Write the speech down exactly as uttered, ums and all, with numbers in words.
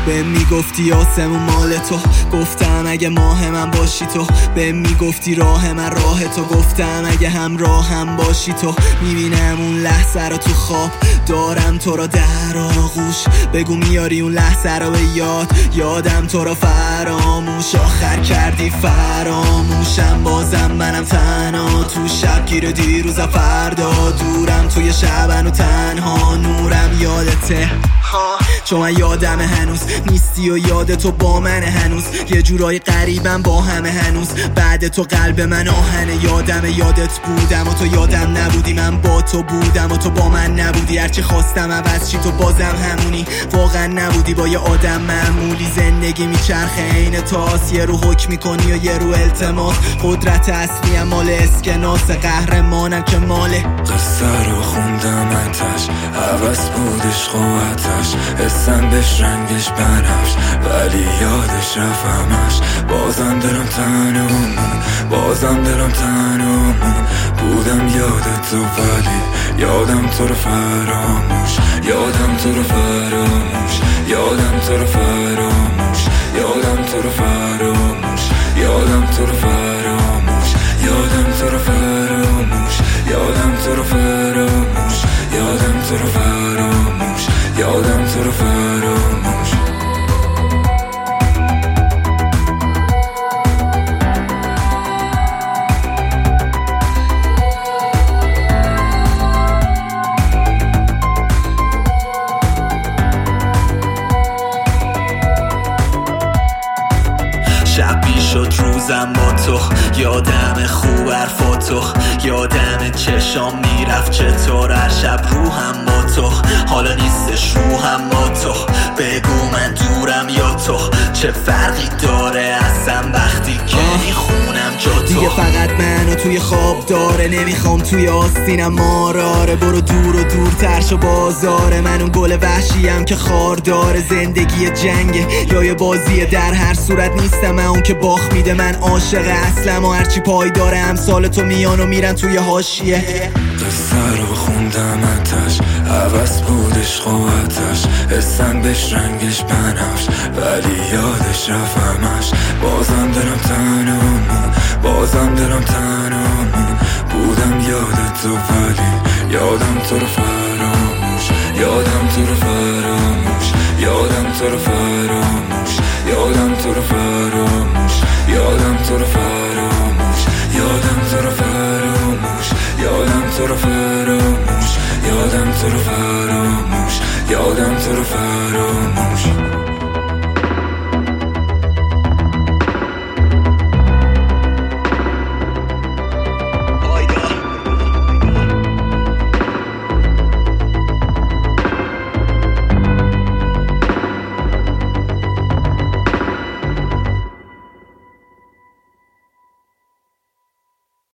به میگفتی آسمون مال تو، گفتم اگه ماه من باشی تو. به میگفتی راه من راه تو، گفتم اگه همراه هم باشی تو. میبینم اون لحظه رو تو خواب، دارم تو را در آغوش. بگو میاری اون لحظه رو به یاد، یادم تو را فراموش. آخر کردی فراموشم، بازم منم تنها تو شب گیر دیروز فردا. دورم توی شبن و تنها نورم یادته، چون من یادم هنوز نیستی و یاد تو با من هنوز. یه جورای قریبم با همه هنوز، بعد تو قلب من آهنه. یادم یادت بودم و تو یادم نبودی، من با تو بودم و تو با من نبودی. هرچی خواستم عوض چی تو بازم همونی، واقعا نبودی با یه آدم معمولی. زندگی میچرخه عین تاس، یه رو حکم میکنی و یه رو التماس. قدرت اصلی مال اسکناس، قهرمانم که ماله. قصه رو خوندم اتش، عوض بودش قوتش، حسم بهش رنگش بنفش، ولی یادش رفمش. بازم دلم تنمون، بازم دلم تنمون. بودم یادت تو ولی یادم تو رو فراموش، یادم تو رو فراموش، یادم تو رو فراموش، یادم تو رو فراموش، یادم تو رو فراموش، یادم تو رو فراموش، یادم تو رو فراموش، یادم تو رو فراموش، یادم تو رو فراموش. شب شد روزم با تو، یادم خوب حرفاتو، یادم چشام میرفت چطور هر شب روحم با تو. حالا نیستش روحم با تو، بگو من دورم یا تو. چه فرقی داره اصلا وقتی که میخونم جا تو. دیگه فقط منو توی خواب داره، نمیخوام توی آستینم ماراره. برو دور و دورتر شو بازاره، من اون گل وحشیم که خار داره. زندگی جنگه یا یه بازیه، در هر صورت نیستم من اون که باخت میده. من عاشق اصلم و هرچی پای داره امثال تو میان و میرن توی حاشیه. قصه رو خوندم اتش، عوض بودش قوتش، حسم بهش رنگش بنفش، ولی یادش رفمش. بازم دلم تنمون، بازم دلم تنمون. بودم یادت تو ولی یادم تو رو فراموش، یادم تو رو فراموش، یادم تو رو فراموش، یادم تو رو فراموش، یادم تو رو فراموش، یادم تو رو فراموش، یادم تو رو فراموش، یادم تو رو فراموش، یادم تو رو فراموش.